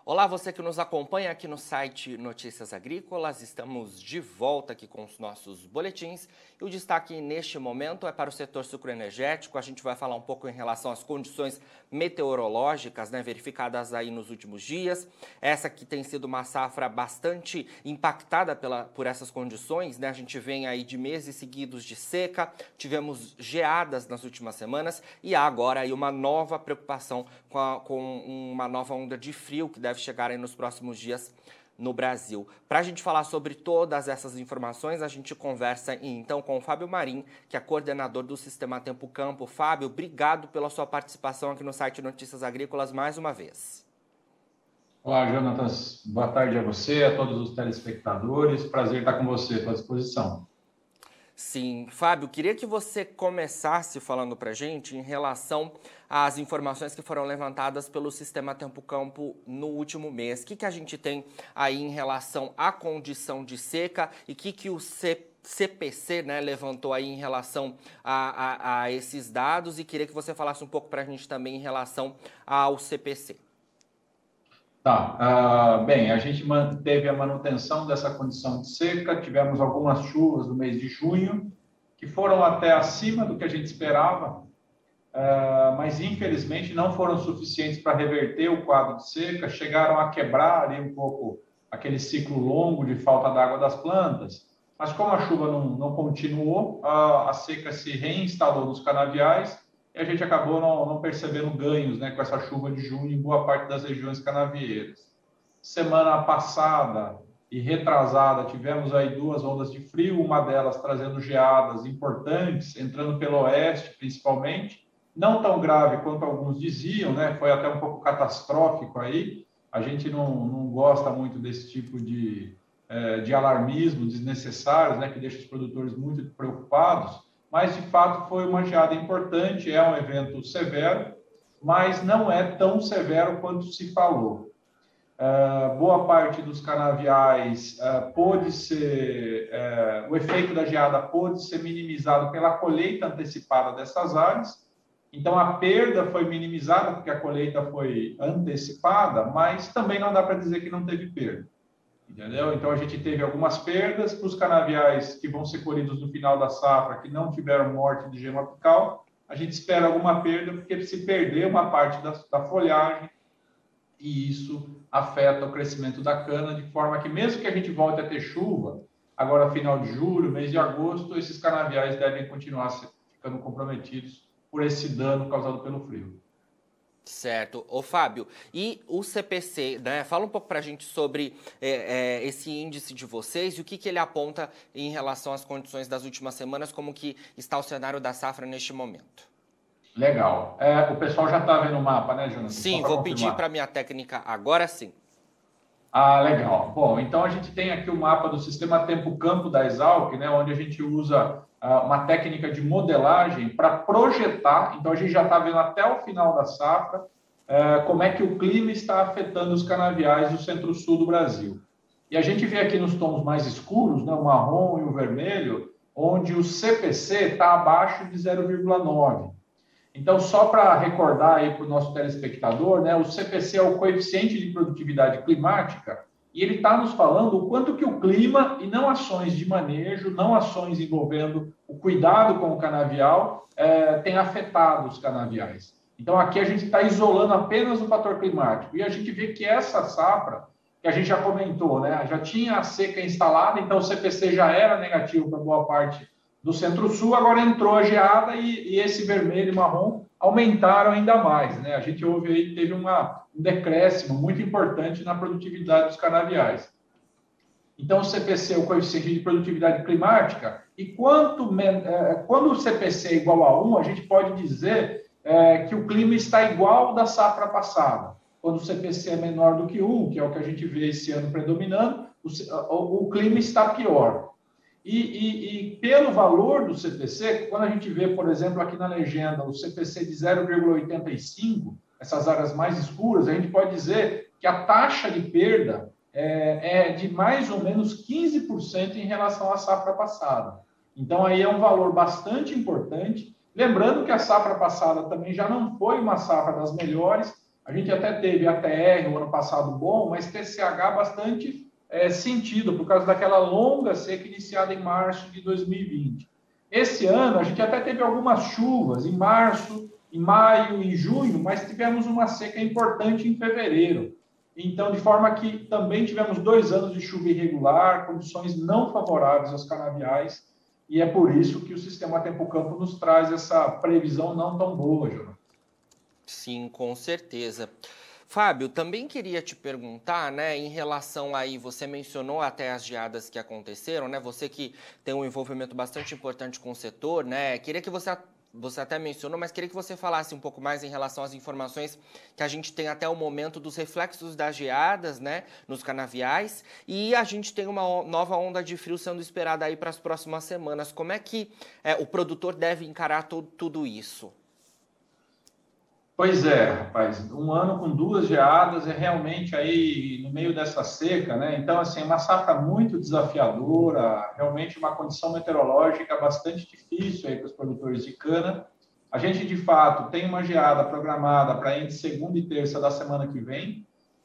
Olá, você que nos acompanha aqui no site Notícias Agrícolas. Estamos de volta aqui com os nossos boletins. E o destaque neste momento é para o setor sucroenergético. A gente vai falar um pouco em relação às condições meteorológicas, verificadas aí nos últimos dias. Essa que tem sido uma safra bastante impactada por essas condições, A gente vem aí de meses seguidos de seca, tivemos geadas nas últimas semanas e há agora aí uma nova preocupação com uma nova onda de frio que deve chegar aí nos próximos dias no Brasil. Para a gente falar sobre todas essas informações, a gente conversa então com o Fábio Marim, que é coordenador do Sistema Tempo Campo. Fábio, obrigado pela sua participação aqui no site Notícias Agrícolas mais uma vez. Olá, Jonatas. Boa tarde a você, a todos os telespectadores. Prazer estar com você, estou à disposição. Sim, Fábio, queria que você começasse falando para a gente em relação às informações que foram levantadas pelo Sistema Tempo Campo no último mês. O que a gente tem aí em relação à condição de seca e o que o CPC levantou aí em relação a esses dados, e queria que você falasse um pouco para a gente também em relação ao CPC. Bem, a gente manteve a manutenção dessa condição de seca, tivemos algumas chuvas no mês de junho, que foram até acima do que a gente esperava, mas infelizmente não foram suficientes para reverter o quadro de seca, chegaram a quebrar ali um pouco aquele ciclo longo de falta d'água das plantas, mas como a chuva não continuou, a seca se reinstalou nos canaviais, e a gente acabou não percebendo ganhos com essa chuva de junho em boa parte das regiões canavieiras. Semana passada e retrasada, tivemos aí 2 ondas de frio, uma delas trazendo geadas importantes, entrando pelo oeste principalmente, não tão grave quanto alguns diziam, foi até um pouco catastrófico aí. A gente não gosta muito desse tipo de alarmismo desnecessário, que deixa os produtores muito preocupados, mas de fato foi uma geada importante, é um evento severo, mas não é tão severo quanto se falou. Boa parte dos canaviais o efeito da geada pôde ser minimizado pela colheita antecipada dessas áreas, então a perda foi minimizada porque a colheita foi antecipada, mas também não dá para dizer que não teve perda. Entendeu? Então, a gente teve algumas perdas para os canaviais que vão ser colhidos no final da safra, que não tiveram morte de gema apical. A gente espera alguma perda, porque se perder uma parte da folhagem, e isso afeta o crescimento da cana, de forma que mesmo que a gente volte a ter chuva, agora final de julho, mês de agosto, esses canaviais devem continuar ficando comprometidos por esse dano causado pelo frio. Certo. Ô, Fábio, e o CPC, Fala um pouco para a gente sobre esse índice de vocês e o que ele aponta em relação às condições das últimas semanas, como que está o cenário da safra neste momento. Legal. O pessoal já está vendo o mapa, né, Jonathan? Sim, vou pedir para a minha técnica agora sim. Legal. Bom, então a gente tem aqui o mapa do Sistema Tempo Campo da Exalc, onde a gente usa uma técnica de modelagem para projetar. Então a gente já está vendo até o final da safra como é que o clima está afetando os canaviais do centro-sul do Brasil. E a gente vê aqui nos tons mais escuros, o marrom e o vermelho, onde o CPC está abaixo de 0,9. Então, só para recordar aí para o nosso telespectador, o CPC é o coeficiente de produtividade climática, e ele está nos falando o quanto que o clima, e não ações de manejo, não ações envolvendo o cuidado com o canavial, tem afetado os canaviais. Então, aqui a gente está isolando apenas o fator climático, e a gente vê que essa safra, que a gente já comentou, já tinha a seca instalada, então o CPC já era negativo para boa parte do Centro-Sul, agora entrou a geada e esse vermelho e marrom aumentaram ainda mais. A gente teve um decréscimo muito importante na produtividade dos canaviais. Então, o CPC é o coeficiente de produtividade climática, e quando o CPC é igual a 1, a gente pode dizer que o clima está igual ao da safra passada. Quando o CPC é menor do que 1, que é o que a gente vê esse ano predominando, o clima está pior. E pelo valor do CPC, quando a gente vê, por exemplo, aqui na legenda, o CPC de 0,85, essas áreas mais escuras, a gente pode dizer que a taxa de perda é de mais ou menos 15% em relação à safra passada. Então, aí é um valor bastante importante. Lembrando que a safra passada também já não foi uma safra das melhores. A gente até teve ATR o ano passado bom, mas TCH bastante sentido, por causa daquela longa seca iniciada em março de 2020. Esse ano, a gente até teve algumas chuvas em março, em maio, em junho, mas tivemos uma seca importante em fevereiro. Então, de forma que também tivemos 2 anos de chuva irregular, condições não favoráveis aos canaviais, e é por isso que o sistema Tempo-Campo nos traz essa previsão não tão boa, João. Sim, com certeza. Fábio, também queria te perguntar, né, em relação aí, você mencionou até as geadas que aconteceram, né, você que tem um envolvimento bastante importante com o setor, né, queria que você até mencionou, mas queria que você falasse um pouco mais em relação às informações que a gente tem até o momento dos reflexos das geadas, né, nos canaviais, e a gente tem uma nova onda de frio sendo esperada aí para as próximas semanas. Como é que o produtor deve encarar tudo isso? Pois é, rapaz, um ano com 2 geadas é realmente aí no meio dessa seca, né? Então, assim, uma safra muito desafiadora, realmente uma condição meteorológica bastante difícil aí para os produtores de cana. A gente, de fato, tem uma geada programada para entre segunda e terça da semana que vem.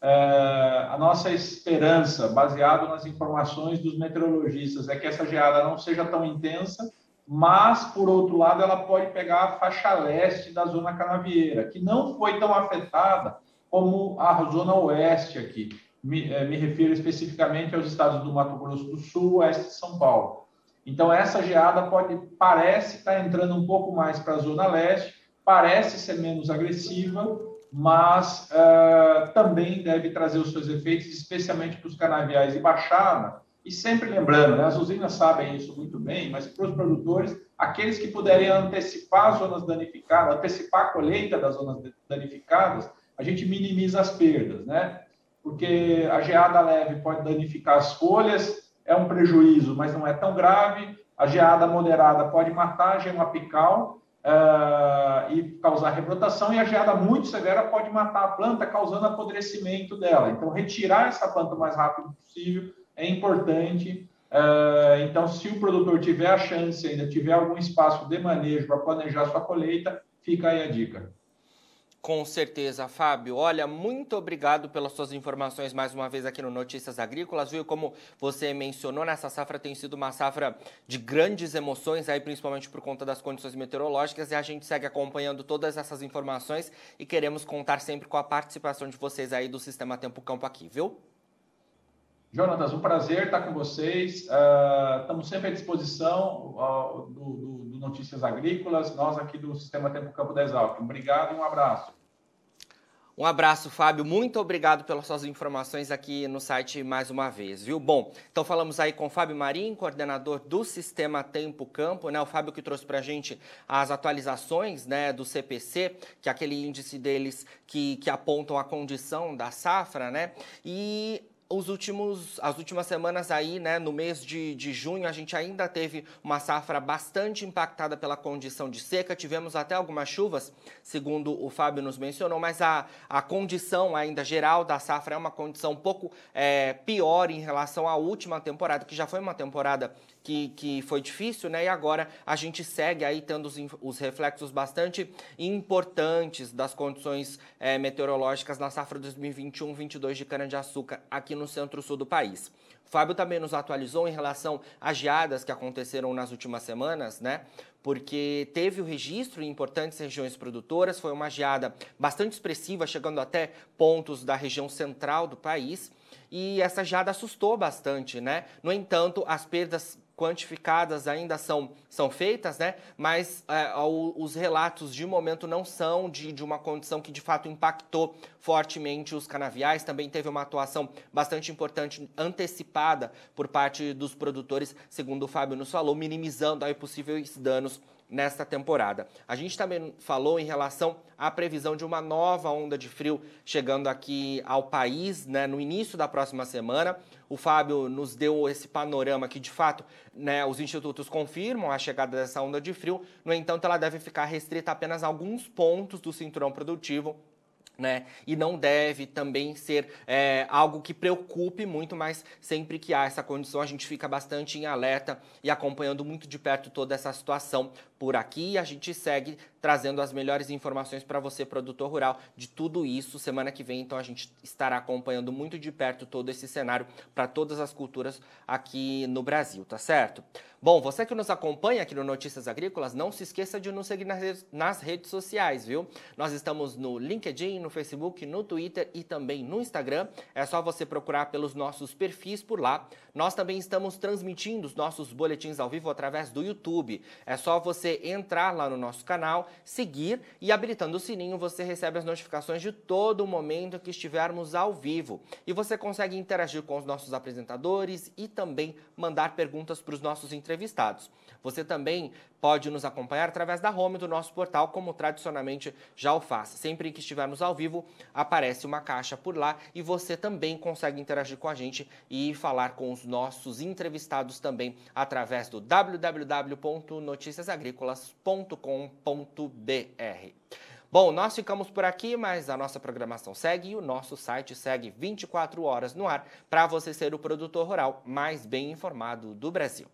A nossa esperança, baseado nas informações dos meteorologistas, é que essa geada não seja tão intensa, mas, por outro lado, ela pode pegar a faixa leste da zona canavieira, que não foi tão afetada como a zona oeste aqui. Me refiro especificamente aos estados do Mato Grosso do Sul, oeste de São Paulo. Então, essa geada parece estar entrando um pouco mais para a zona leste, parece ser menos agressiva, mas também deve trazer os seus efeitos, especialmente para os canaviais de baixada. E sempre lembrando, né, as usinas sabem isso muito bem, mas para os produtores, aqueles que puderem antecipar as zonas danificadas, antecipar a colheita das zonas danificadas, a gente minimiza as perdas, né? Porque a geada leve pode danificar as folhas, é um prejuízo, mas não é tão grave. A geada moderada pode matar a gema apical e causar rebrotação, e a geada muito severa pode matar a planta, causando apodrecimento dela. Então, retirar essa planta o mais rápido possível é importante. Então, se o produtor tiver a chance, ainda tiver algum espaço de manejo para planejar sua colheita, fica aí a dica. Com certeza, Fábio. Olha, muito obrigado pelas suas informações mais uma vez aqui no Notícias Agrícolas, viu? Como você mencionou, nessa safra tem sido uma safra de grandes emoções, aí principalmente por conta das condições meteorológicas, e a gente segue acompanhando todas essas informações e queremos contar sempre com a participação de vocês aí do Sistema Tempo Campo aqui, viu? Jonatas, um prazer estar com vocês. Estamos sempre à disposição do Notícias Agrícolas, nós aqui do Sistema Tempo Campo da Exalc. Obrigado e um abraço. Um abraço, Fábio. Muito obrigado pelas suas informações aqui no site mais uma vez, viu? Bom, então falamos aí com o Fábio Marim, coordenador do Sistema Tempo Campo, né? O Fábio que trouxe pra gente as atualizações, né, do CPC, que é aquele índice deles que apontam a condição da safra, né? E as últimas semanas aí, né, no mês de junho, a gente ainda teve uma safra bastante impactada pela condição de seca. Tivemos até algumas chuvas, segundo o Fábio nos mencionou, mas a condição ainda geral da safra é uma condição um pouco pior em relação à última temporada, que já foi uma temporada que foi difícil, né? E agora a gente segue aí tendo os reflexos bastante importantes das condições meteorológicas na safra 2021-22 de cana-de-açúcar aqui no centro-sul do país. O Fábio também nos atualizou em relação às geadas que aconteceram nas últimas semanas, né? Porque teve o registro em importantes regiões produtoras, foi uma geada bastante expressiva, chegando até pontos da região central do país, e essa geada assustou bastante, né? No entanto, as perdas quantificadas ainda são feitas, né? Mas os relatos de momento não são de uma condição que de fato impactou fortemente os canaviais. Também teve uma atuação bastante importante antecipada por parte dos produtores, segundo o Fábio nos falou, minimizando aí possíveis danos nesta temporada. A gente também falou em relação à previsão de uma nova onda de frio chegando aqui ao país, né, no início da próxima semana. O Fábio nos deu esse panorama que, de fato, né, os institutos confirmam a chegada dessa onda de frio. No entanto, ela deve ficar restrita a apenas alguns pontos do cinturão produtivo, né? E não deve também ser algo que preocupe muito, mas sempre que há essa condição a gente fica bastante em alerta e acompanhando muito de perto toda essa situação por aqui. E a gente segue trazendo as melhores informações para você, produtor rural, de tudo isso. Semana que vem, então, a gente estará acompanhando muito de perto todo esse cenário para todas as culturas aqui no Brasil, tá certo? Bom, você que nos acompanha aqui no Notícias Agrícolas, não se esqueça de nos seguir nas redes sociais, viu? Nós estamos no LinkedIn, no Facebook, no Twitter e também no Instagram. É só você procurar pelos nossos perfis por lá. Nós também estamos transmitindo os nossos boletins ao vivo através do YouTube. É só você entrar lá no nosso canal, seguir e habilitando o sininho, você recebe as notificações de todo momento que estivermos ao vivo. E você consegue interagir com os nossos apresentadores e também mandar perguntas para os nossos entrevistados. Você também pode nos acompanhar através da home do nosso portal, como tradicionalmente já o faz. Sempre que estivermos ao vivo, aparece uma caixa por lá e você também consegue interagir com a gente e falar com os nossos entrevistados também através do www.noticiasagricolas.com.br. Bom, nós ficamos por aqui, mas a nossa programação segue e o nosso site segue 24 horas no ar para você ser o produtor rural mais bem informado do Brasil.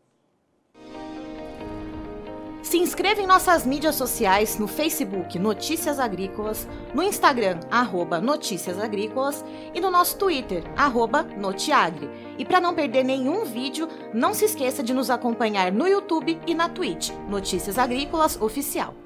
Se inscreva em nossas mídias sociais, no Facebook Notícias Agrícolas, no Instagram @Notícias Agrícolas e no nosso Twitter @Notiagre. E para não perder nenhum vídeo, não se esqueça de nos acompanhar no YouTube e na Twitch, Notícias Agrícolas Oficial.